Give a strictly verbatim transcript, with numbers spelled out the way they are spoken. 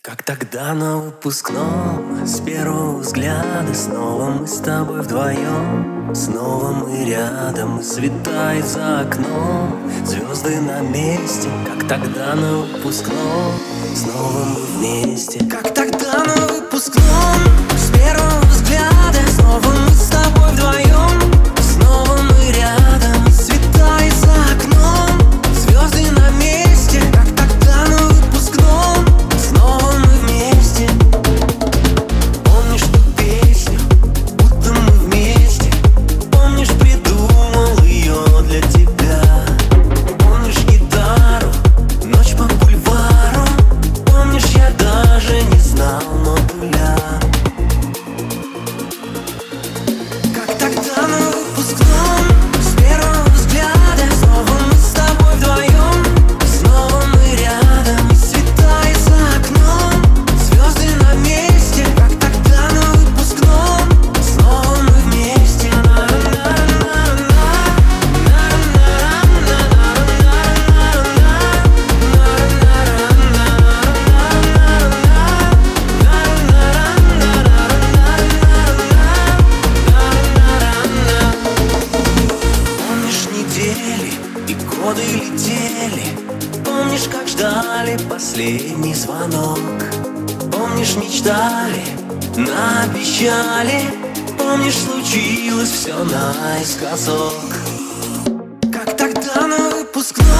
Как тогда на выпускном, с первого взгляда, снова мы с тобой вдвоем, снова мы рядом, и светает за окном звезды на месте. Как тогда на выпускном, снова мы вместе. Как тогда на выпускном, с первого взгляда, снова мы с тобой вдвоем, снова мы рядом, и светает за окном звезды на месте. Как тогда на выпускном, снова мы вместе. Помнишь ту песню, будто мы вместе? Помнишь, придумал ее для тебя? Помнишь гитару, ночь по бульвару? Помнишь, я даже не знал модуля? Как тогда на выпускном, с первого взгляда, снова мы с тобой вдвоем, снова мы рядом, и светает за окном звезды на месте. Как тогда на выпускном, снова мы вместе. Помнишь недели и годы летели? Помнишь, как ждали последний звонок? Помнишь, мечтали, наобещали? Помнишь, случилось все наискосок? Как тогда на выпускном,